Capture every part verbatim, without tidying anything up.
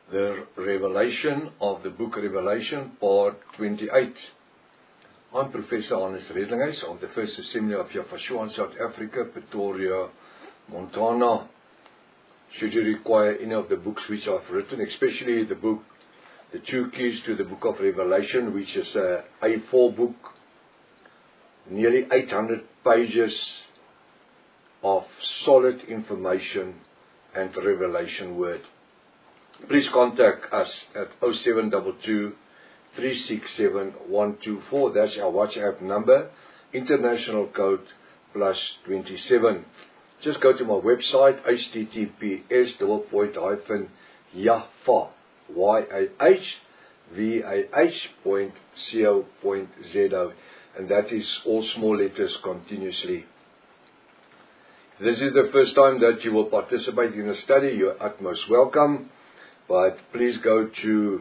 The Revelation of the Book Revelation, Part twenty-eight. I'm Professor Hannes Redlinghuys of the First Assembly of Yafashua in South Africa, Pretoria, Montana. Should you require any of the books which I've written, especially the book, The Two Keys to the Book of Revelation, which is a A four book, nearly eight hundred pages of solid information and revelation word. Please contact us at oh seven two two, three six seven, one two four. That's our WhatsApp number. International code plus twenty-seven. Just go to my website, H T T P S double point hyphen Yafa, Y A H V A H point co point Z O. And that is all small letters continuously. If this is the first time that you will participate in a study, you're utmost welcome. But please go to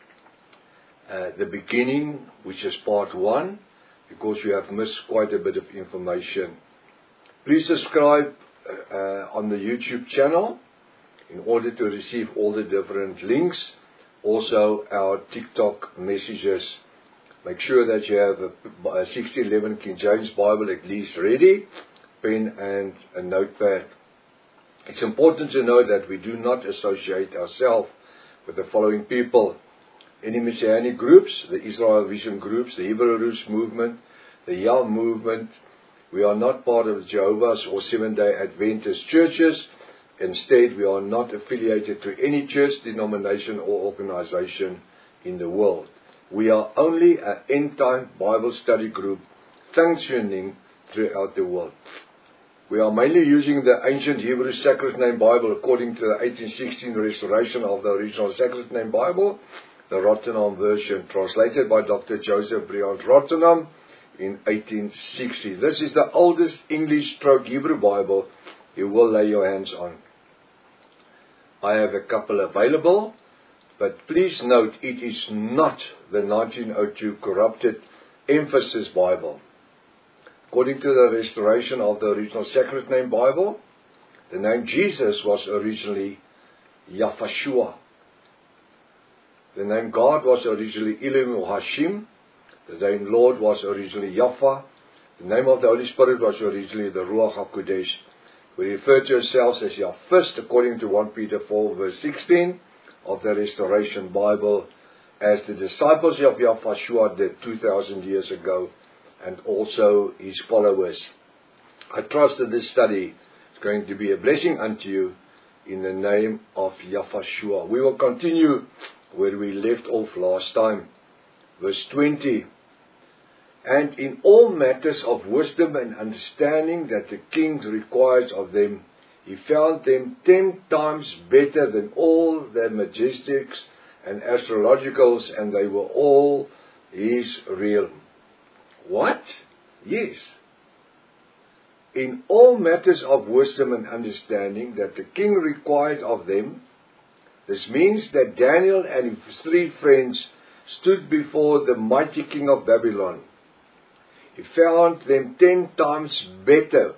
uh, the beginning, which is part one, because you have missed quite a bit of information. Please subscribe uh, on the YouTube channel in order to receive all the different links. Also, our TikTok messages. Make sure that you have a, a sixteen eleven King James Bible at least ready, pen and a notepad. It's important to know that we do not associate ourselves with the following people: any Messianic groups, the Israel Vision groups, the Hebrew Roots movement, the Yah movement. We are not part of Jehovah's or Seventh-day Adventist churches. Instead, we are not affiliated to any church, denomination or organization in the world. We are only an end-time Bible study group functioning throughout the world. We are mainly using the ancient Hebrew Sacred Name Bible according to the eighteen sixteen restoration of the original Sacred Name Bible, the Rotterdam version, translated by Doctor Joseph Briand Rotterdam in eighteen sixty. This is the oldest English stroke Hebrew Bible you will lay your hands on. I have a couple available, but please note it is not the nineteen oh two corrupted Emphasis Bible. According to the restoration of the original Sacred Name Bible, the name Jesus was originally Yafashua. The name God was originally Elohim or Hashim. The name Lord was originally Yafa. The name of the Holy Spirit was originally the Ruach HaKodesh. We refer to ourselves as Yahfist according to First Peter four verse sixteen of the Restoration Bible, as the disciples of Yahfashua did two thousand years ago, and also his followers. I trust that this study is going to be a blessing unto you in the name of Yahfashua. We will continue where we left off last time. Verse twenty. And in all matters of wisdom and understanding that the king requires of them, he found them ten times better than all the majestics and astrologicals, and they were all his realm. What? Yes. In all matters of wisdom and understanding that the king required of them. This means that Daniel and his three friends stood before the mighty king of Babylon. He found them ten times better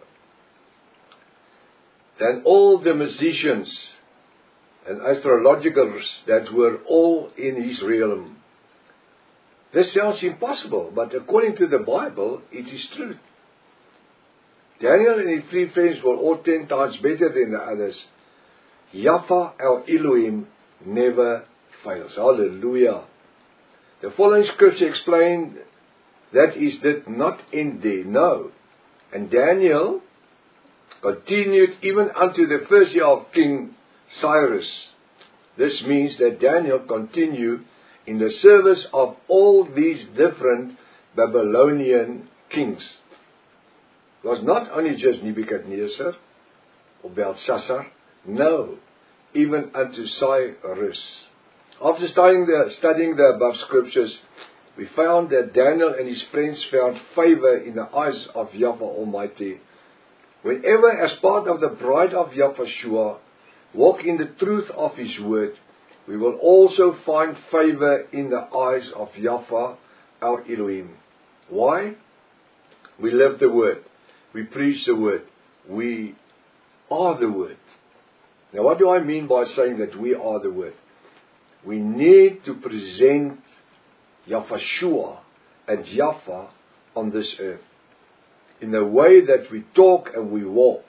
than all the musicians and astrologicals that were all in his realm. This sounds impossible, but according to the Bible, it is true. Daniel and his three friends were all ten times better than the others. Yafa, our Elohim, never fails. Hallelujah. The following scripture explained that is did not end there. No. And Daniel continued even unto the first year of King Cyrus. This means that Daniel continued in the service of all these different Babylonian kings. It was not only just Nebuchadnezzar or Belshazzar. No, even unto Cyrus. After studying the, studying the above scriptures, we found that Daniel and his friends found favor in the eyes of Yahweh Almighty. Whenever, as part of the bride of Yahfashua, walk in the truth of his word, we will also find favor in the eyes of Yafa, our Elohim. Why? We live the word. We preach the word. We are the word. Now, what do I mean by saying that we are the word? we need to present Yahweh and Yahweh on this earth in the way that we talk and we walk.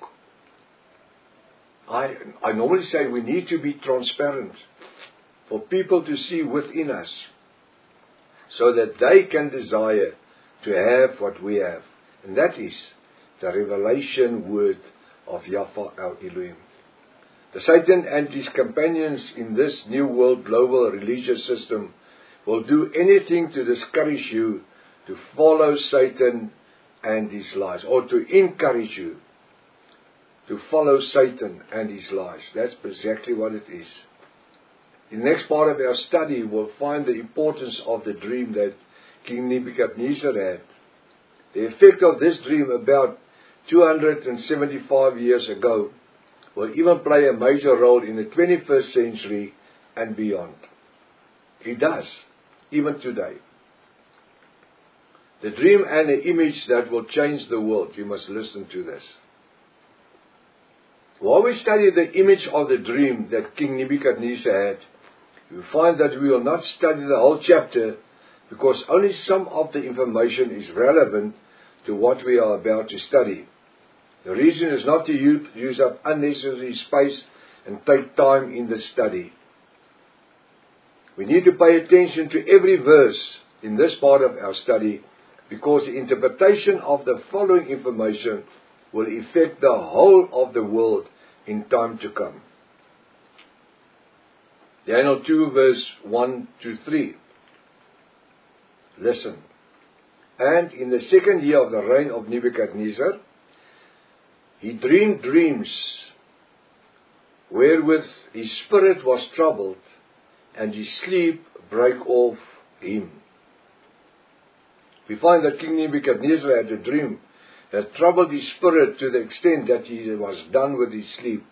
I, I normally say we need to be transparent for people to see within us so that they can desire to have what we have. And that is the revelation word of Yahweh our Elohim. The Satan and his companions in this new world global religious system will do anything to discourage you to follow Satan and his lies, or to encourage you to follow Satan and his lies. That's exactly what it is. In the next part of our study, we'll find the importance of the dream that King Nebuchadnezzar had. The effect of this dream about two hundred seventy-five years ago will even play a major role in the twenty-first century and beyond. It does, even today. The dream and the image that will change the world. You must listen to this. While we study the image of the dream that King Nebuchadnezzar had, you find that we will not study the whole chapter because only some of the information is relevant to what we are about to study. The reason is not to use up unnecessary space and take time in the study. We need to pay attention to every verse in this part of our study because the interpretation of the following information will affect the whole of the world in time to come. Daniel two verse one to three. Listen. And in the second year of the reign of Nebuchadnezzar, he dreamed dreams wherewith his spirit was troubled, and his sleep brake off him. We find that King Nebuchadnezzar had a dream that troubled his spirit to the extent that he was done with his sleep.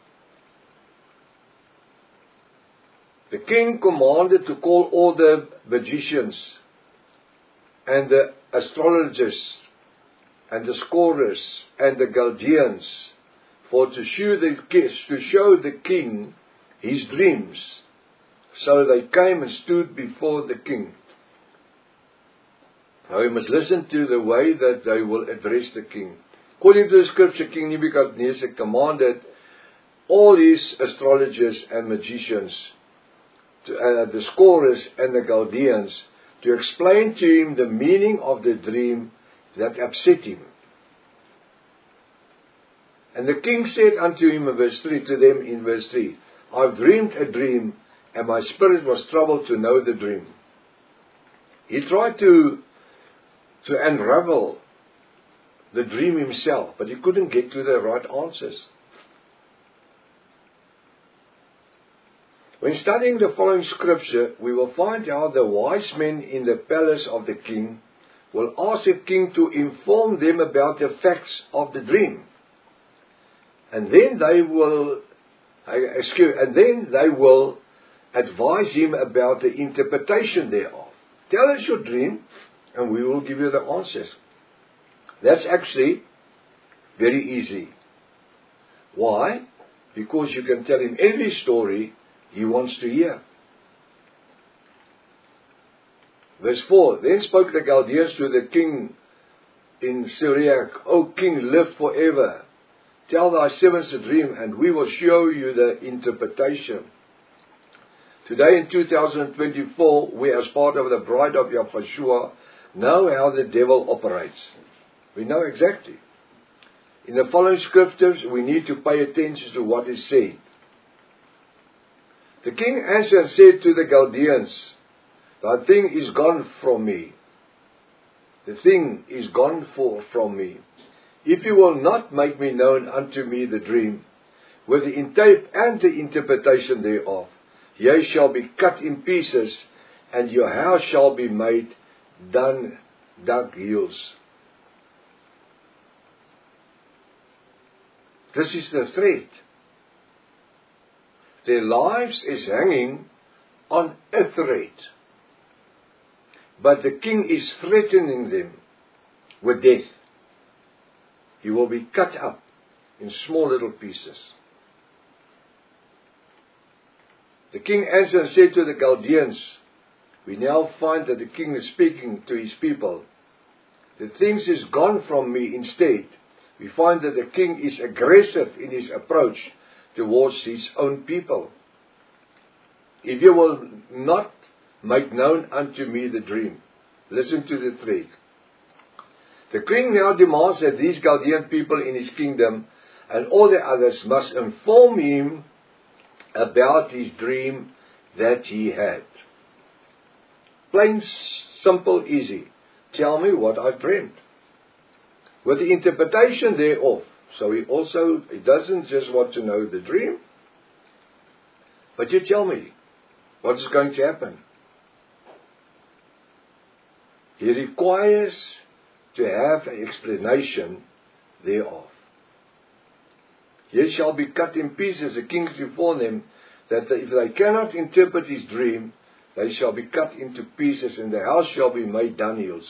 The king commanded to call all the magicians and the astrologers and the scorers and the Chaldeans for to show the to show the king his dreams. So they came and stood before the king. Now we must listen to the way that they will address the king. According to the scripture, King Nebuchadnezzar commanded all his astrologers and magicians, to, uh, the scorers and the Chaldeans, to explain to him the meaning of the dream that upset him. And the king said unto him in verse three, to them in verse three, I've dreamed a dream, and my spirit was troubled to know the dream. He tried to to unravel the dream himself, but he couldn't get to the right answers. When studying the following scripture, we will find how the wise men in the palace of the king will ask the king to inform them about the facts of the dream. And then they will, excuse, and then they will advise him about the interpretation thereof. Tell us your dream, and we will give you the answers. That's actually very easy. Why? Because you can tell him every story he wants to hear. Verse four, Then spoke the Chaldeans to the king in Syriac, O king, live forever. Tell thy servants a dream, and we will show you the interpretation. Today in two thousand twenty-four, we as part of the bride of Yahweh know how the devil operates. We know exactly. In the following scriptures, we need to pay attention to what is said. The king answered and said to the Chaldeans, Thy thing is gone from me. The thing is gone for, from me. If you will not make me known unto me the dream, with the intent and the interpretation thereof, ye shall be cut in pieces, and your house shall be made dung, dug hills. This is the threat. Their lives is hanging on a thread. But the king is threatening them with death. You will be cut up in small little pieces. The king answered and said to the Chaldeans, we now find that the king is speaking to his people. The things is gone from me instead. We find that the king is aggressive in his approach towards his own people. If you will not make known unto me the dream, listen to the threat. The king now demands that these Chaldean people in his kingdom and all the others must inform him about his dream that he had. Plain, simple, easy. Tell me what I dreamt. With the interpretation thereof. So he also, he doesn't just want to know the dream, but you tell me what is going to happen. He requires to have an explanation thereof. Ye shall be cut in pieces, the kings before them, that if they cannot interpret his dream, they shall be cut into pieces, and the house shall be made dunghills.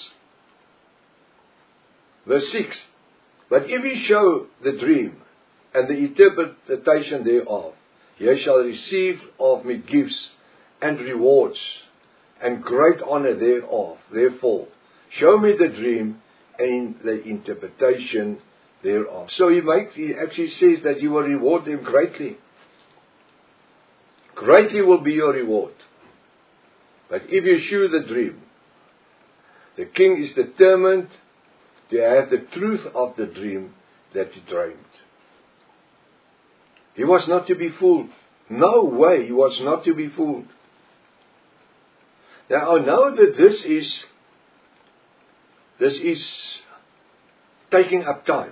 Verse six. But if he show the dream, and the interpretation thereof, ye shall receive of me gifts, and rewards, and great honor thereof. Therefore, show me the dream, and the interpretation thereof. So he makes, he actually says that you will reward them greatly. Greatly will be your reward. But if you shew the dream, the king is determined to have the truth of the dream that he dreamed. He was not to be fooled. No way he was not to be fooled. Now I know that this is, this is taking up time.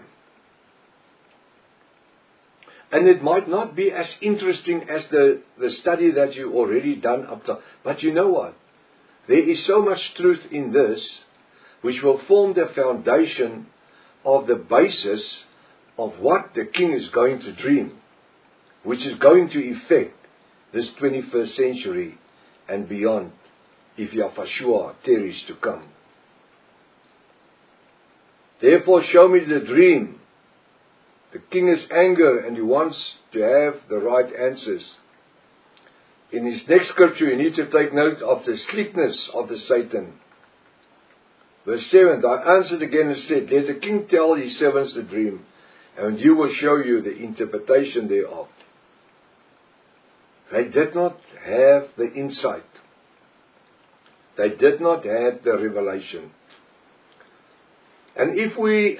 And it might not be as interesting as the, the study that you've already done up to. But you know what? There is so much truth in this, which will form the foundation of the basis of what the king is going to dream, which is going to affect this twenty-first century and beyond, if Yahushua tarries to come. Therefore show me the dream. The king is angry and he wants to have the right answers. In his next scripture, you need to take note of the slickness of the Satan. Verse seven, I answered again and said, let the king tell his servants the dream, and you will show you the interpretation thereof. They did not have the insight. They did not have the revelation. And if we...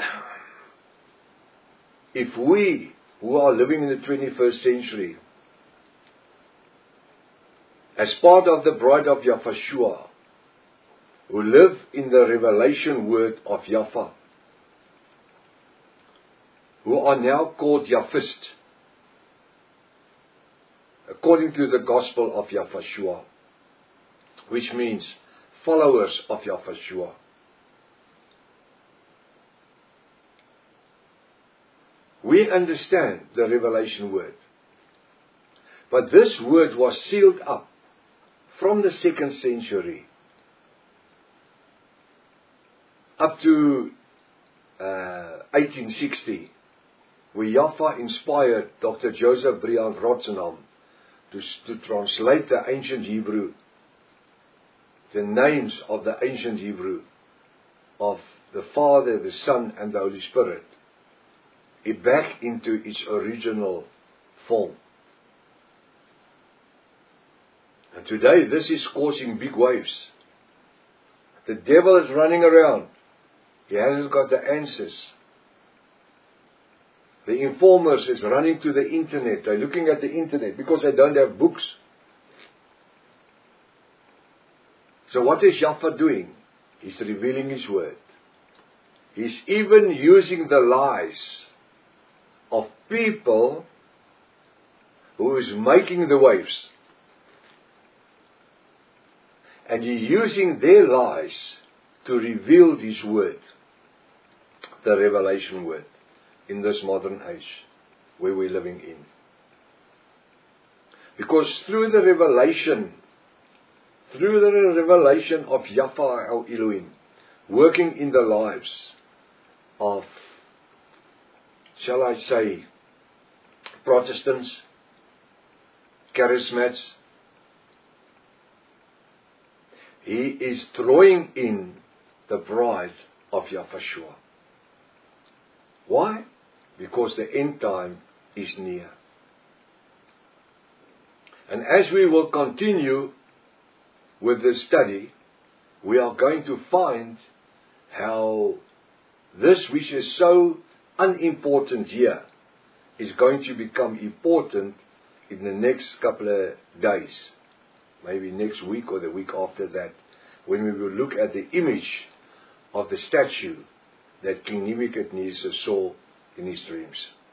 If we, who are living in the twenty-first century, as part of the bride of Yahushua, who live in the revelation word of Yafa, who are now called Yafist, according to the gospel of Yahushua, which means followers of Yahushua. We understand the revelation word. But this word was sealed up from the second century up to uh, eighteen sixty, where Yafa inspired Doctor Joseph Brian Rotzenham to, to translate the ancient Hebrew, the names of the ancient Hebrew, of the Father, the Son, and the Holy Spirit, it back into its original form. And today this is causing big waves. The devil is running around. He hasn't got the answers. The informers is running to the internet. They're looking at the internet because they don't have books. So what is Yafa doing? He's revealing his word. He's even using the lies of people who is making the waves. And he's using their lies to reveal his word, the revelation word, in this modern age where we're living in. Because through the revelation, through the revelation of Yafa El Elohim, working in the lives of, shall I say, Protestants, Charismats, He is drawing in the bride of Yahshua. Why? Because the end time is near. And as we will continue with this study, we are going to find how this which is so unimportant here is going to become important in the next couple of days. Maybe next week or the week after that, when we will look at the image of the statue that King Nebuchadnezzar saw in his dreams.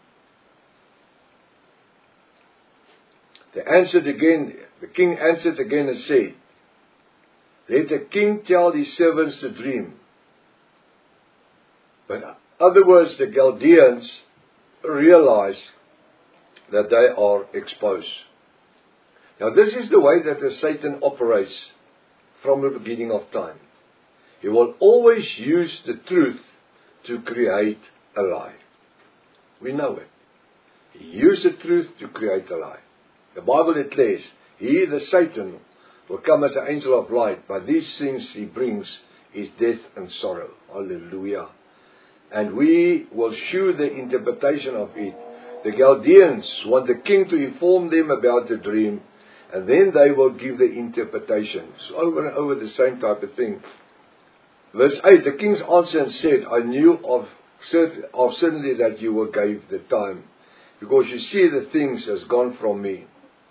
They answered again, the king answered again and said, let the king tell his servants the dream. But in other words, the Chaldeans realize that they are exposed. Now this is the way that the Satan operates from the beginning of time. He will always use the truth to create a lie. We know it. He used the truth to create a lie. The Bible declares, he, the Satan, will come as an angel of light, but these things he brings is death and sorrow. Hallelujah. And we will shew the interpretation of it. The Chaldeans want the king to inform them about the dream, and then they will give the interpretation. So over and over the same type of thing. Verse eight, the king's answered and said, I knew of, cert- of certainly that you will give the time, because you see the things has gone from me.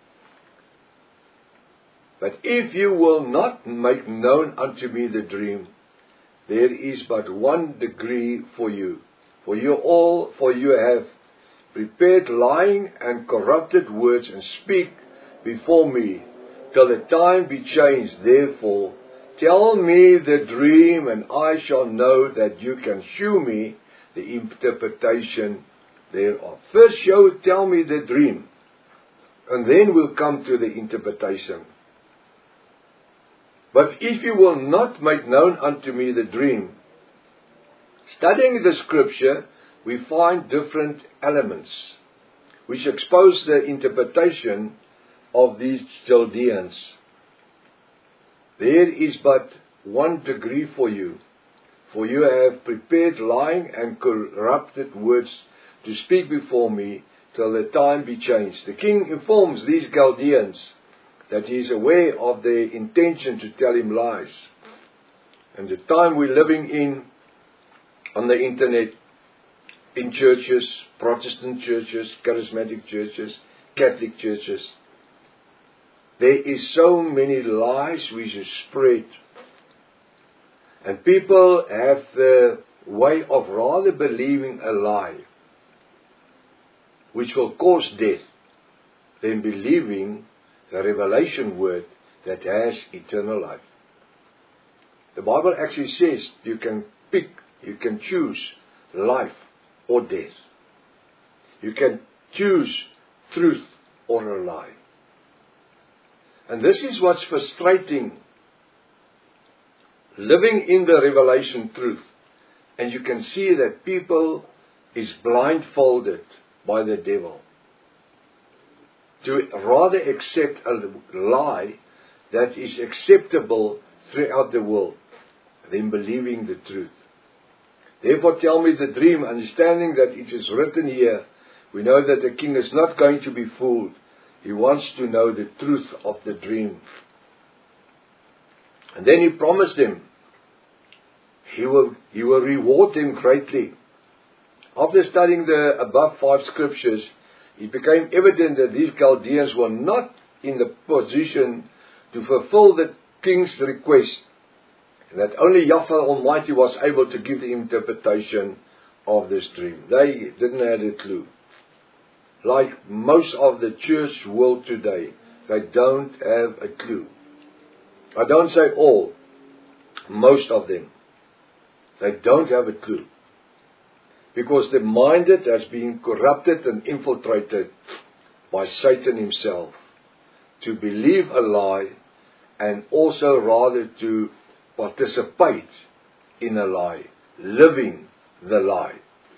But if you will not make known unto me the dream, there is but one degree for you. For you all, for you have prepared lying and corrupted words, and speak before me, till the time be changed. Therefore, tell me the dream, and I shall know that you can shew me the interpretation thereof. First show, tell me the dream, and then we'll come to the interpretation. But if you will not make known unto me the dream, studying the scripture, we find different elements which expose the interpretation of these Chaldeans. There is but one degree for you, for you have prepared lying and corrupted words to speak before me till the time be changed. The king informs these Chaldeans that he is aware of their intention to tell him lies. And the time we're living in, on the internet, in churches, Protestant churches, charismatic churches, Catholic churches, there is so many lies which is spread. And people have the way of rather believing a lie, which will cause death, than believing the revelation word that has eternal life. The Bible actually says you can pick, you can choose life or death. You can choose truth or a lie. And this is what's frustrating, living in the revelation truth. And you can see that people is blindfolded by the devil to rather accept a lie that is acceptable throughout the world than believing the truth. Therefore tell me the dream, understanding that it is written here. We know that the king is not going to be fooled. He wants to know the truth of the dream. And then he promised them, he will, he will reward them greatly. After studying the above five scriptures, it became evident that these Chaldeans were not in the position to fulfill the king's request, and that only Yahweh Almighty was able to give the interpretation of this dream. They didn't have a clue. Like most of the church world today, they don't have a clue. I don't say all, most of them. They don't have a clue. Because the minded has been corrupted and infiltrated by Satan himself to believe a lie, and also rather to participate in a lie, living the lie.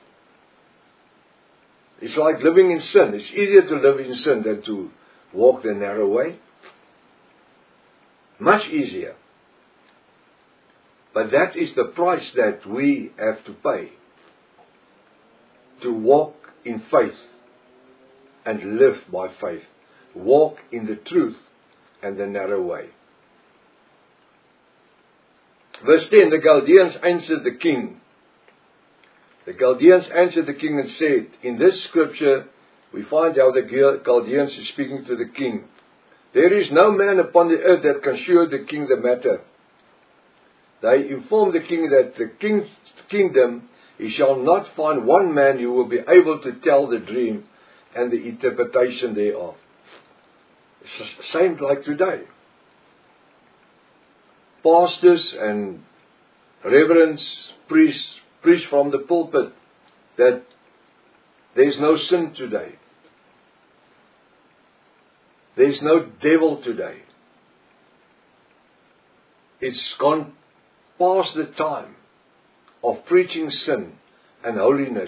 It's like living in sin. It's easier to live in sin than to walk the narrow way. Much easier. But that is the price that we have to pay to walk in faith and live by faith. Walk in the truth and the narrow way. Verse ten, the Chaldeans answered the king. The Chaldeans answered the king and said, in this scripture we find how the Chaldeans is speaking to the king. There is no man upon the earth that can show the king the matter. They informed the king that the king's kingdom, he shall not find one man who will be able to tell the dream and the interpretation thereof. It's the same like today. Pastors and reverends, priests, preach from the pulpit that there's no sin today. There's no devil today. It's gone past the time of preaching sin and holiness.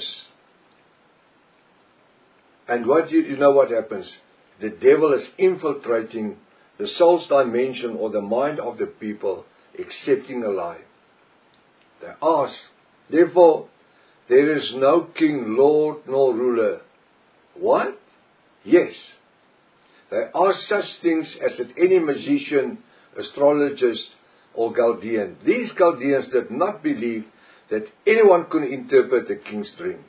And what you, you know what happens? The devil is infiltrating the soul's dimension or the mind of the people, accepting a lie. They ask, therefore, there is no king, lord, nor ruler. What? Yes. They ask such things as that any magician, astrologist, or Chaldean. These Chaldeans did not believe that anyone could interpret the king's dream.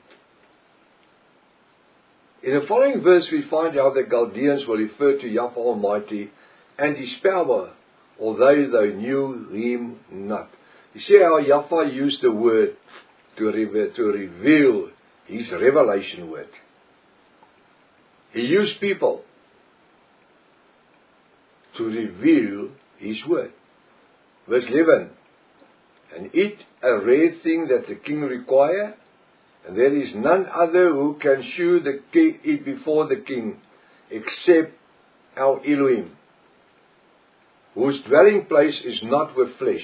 In the following verse we find how the Chaldeans will refer to Yahweh Almighty and His power, although they knew Him not. You see how Yahweh used the word to, re- to reveal His revelation word. He used people to reveal His word. Verse eleven, and eat a rare thing that the king require, and there is none other who can shew the king, it before the king, except our Elohim, whose dwelling place is not with flesh.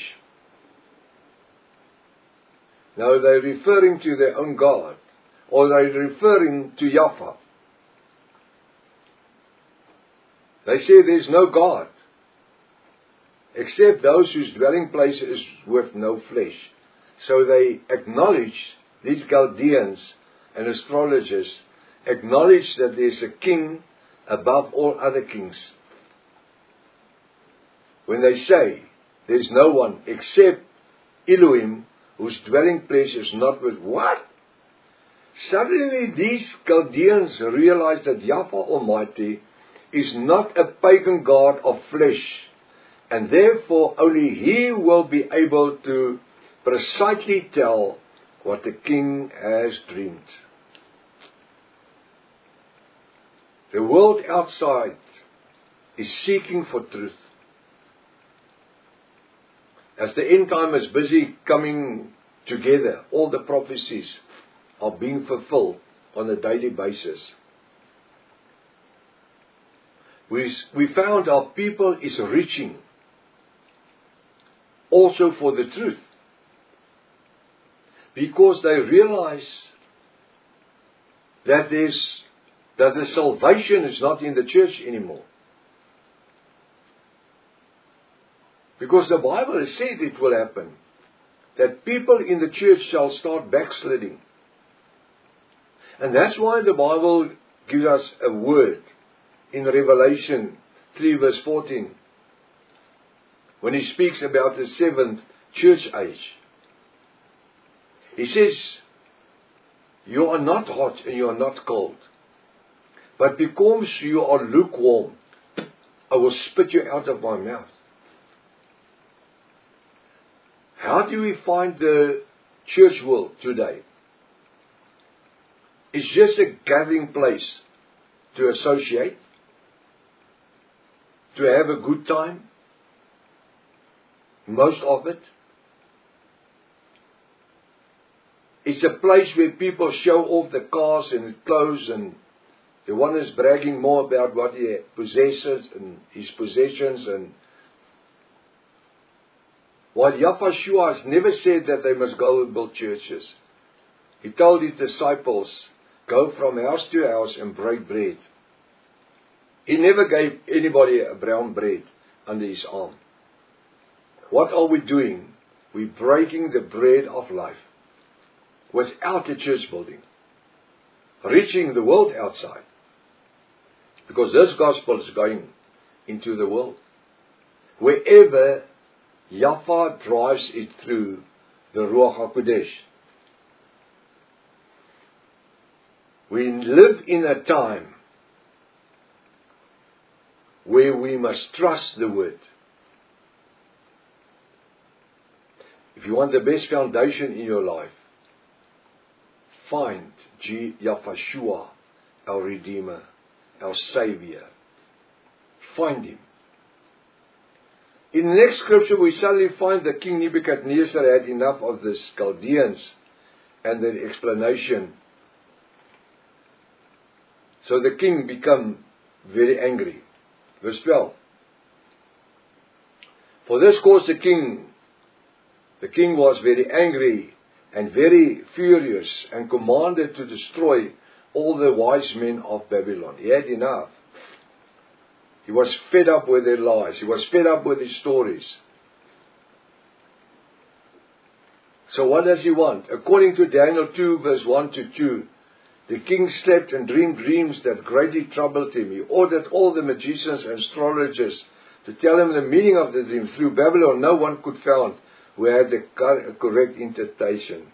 Now they're referring to their own God, or they're referring to Yahweh. They say there's no God, except those whose dwelling place is with no flesh. So they acknowledge, these Chaldeans and astrologers, acknowledge that there's a king above all other kings. When they say, there's no one except Elohim, whose dwelling place is not with what? Suddenly these Chaldeans realize that Yahweh Almighty is not a pagan god of flesh, and therefore only He will be able to precisely tell what the king has dreamed. The world outside is seeking for truth. As the end time is busy coming together, all the prophecies are being fulfilled on a daily basis. We, we found our people is reaching also for the truth, because they realize that there's that the salvation is not in the church anymore. Because the Bible has said it will happen, that people in the church shall start backsliding. And that's why the Bible gives us a word in Revelation three verse fourteen, when he speaks about the seventh church age. He says, you are not hot and you are not cold, but because you are lukewarm, I will spit you out of my mouth. How do we find the church world today? It's just a gathering place to associate, to have a good time, most of it. It's a place where people show off the cars and clothes, and the one is bragging more about what he possesses and his possessions. And while Yahweh has never said that they must go and build churches. He told his disciples, go from house to house and break bread. He never gave anybody a brown bread under his arm. What are we doing we're breaking the bread of life without a church building, reaching the world outside. Because this gospel is going into the world. Wherever Yahweh drives it through the Ruach HaKodesh. We live in a time where we must trust the word. If you want the best foundation in your life, find G. Yahshua, our Redeemer, our Savior. Find him. In the next scripture, we suddenly find that King Nebuchadnezzar had enough of the Chaldeans and their explanation. So the king became very angry. Verse twelve. For this cause the king, the king was very angry and very furious and commanded to destroy all the wise men of Babylon. He had enough. He was fed up with their lies. He was fed up with their stories. So what does he want? According to Daniel two verse one to two, the king slept and dreamed dreams that greatly troubled him. He ordered all the magicians and astrologers to tell him the meaning of the dream. Through Babylon no one could find who had the correct interpretation.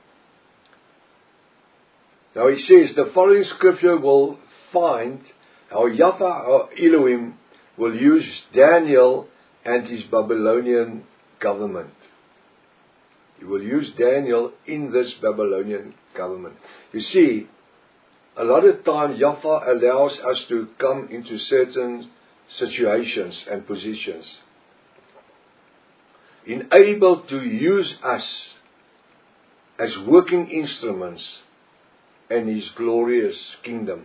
Now he says the following scripture will find how Yahweh, our Elohim, will use Daniel and his Babylonian government. He will use Daniel in this Babylonian government. You see, a lot of time Yahweh allows us to come into certain situations and positions, enabled to use us as working instruments in his glorious kingdom.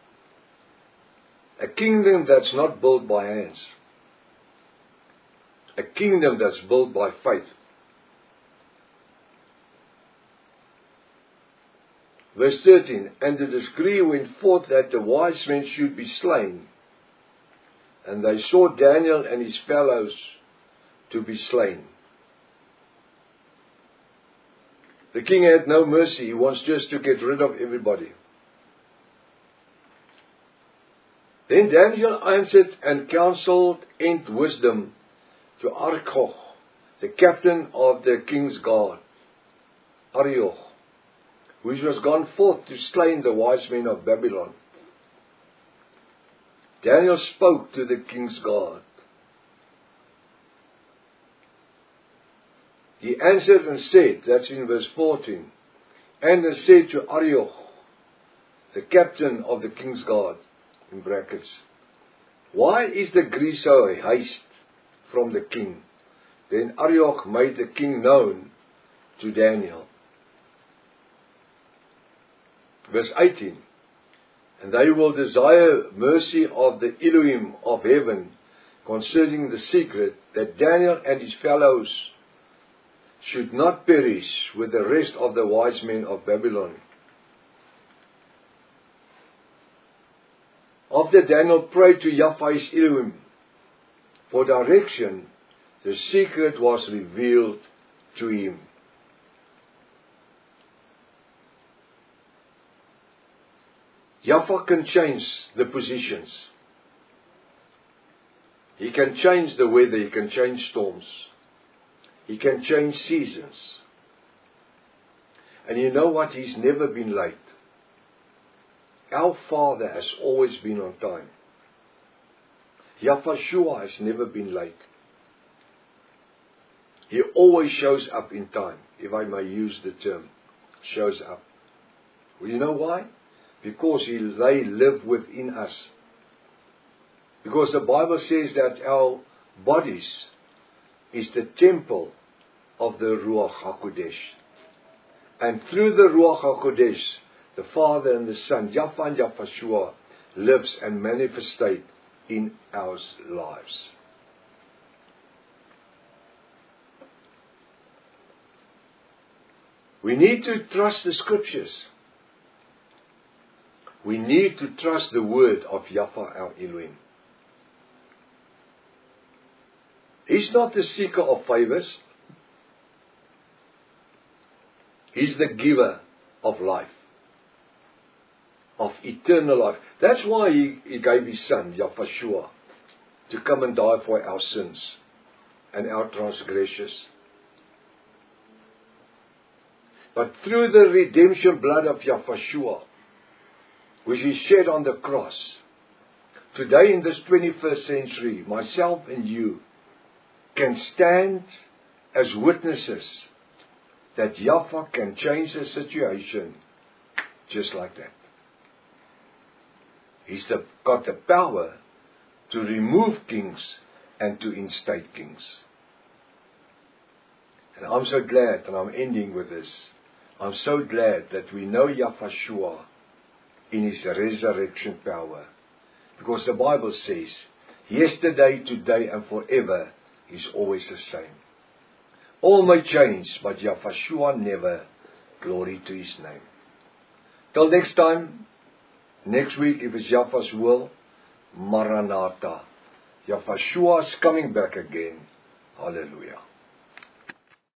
A kingdom that's not built by hands. A kingdom that's built by faith. Verse thirteen, and the decree went forth that the wise men should be slain. And they saw Daniel and his fellows to be slain. The king had no mercy. He wants just to get rid of everybody. Then Daniel answered and counseled in wisdom to Arioch, the captain of the king's guard, Arioch, which was gone forth to slay the wise men of Babylon. Daniel spoke to the king's guard. He answered and said, that's in verse fourteen, and he said to Arioch, the captain of the king's guard, in brackets, why is the decree so haste from the king? Then Arioch made the king known to Daniel. Verse eighteen, and they will desire mercy of the Elohim of heaven concerning the secret, that Daniel and his fellows should not perish with the rest of the wise men of Babylon. After Daniel prayed to Yahweh his Elohim for direction, the secret was revealed to him. Yahweh can change the positions. He can change the weather. He can change storms. He can change seasons. And you know what? He's never been late. Our Father has always been on time. Yahshua has never been late. He always shows up in time, if I may use the term, shows up. Well, you know why? Because he, they live within us. Because the Bible says that our bodies is the temple of the Ruach HaKodesh. And through the Ruach HaKodesh, the Father and the Son, Yahweh and Yahshua, lives and manifestate in our lives. We need to trust the Scriptures. We need to trust the word of Yahweh our Elohim. He's not the seeker of favors. He's the giver of life, of eternal life. That's why He, he gave His Son, Yahweh, to come and die for our sins and our transgressions. But through the redemption blood of Yahweh, which He shed on the cross, today in this twenty-first century, myself and you can stand as witnesses that Yahweh can change the situation just like that. He's the, got the power to remove kings and to instate kings. And I'm so glad, and I'm ending with this, I'm so glad that we know Yahweh in His resurrection power. Because the Bible says, yesterday, today, and forever is always the same. All may change, but Yahweh never. Glory to His name. Till next time, next week, if it's Yahweh's will, Maranatha. Yahweh is coming back again. Hallelujah.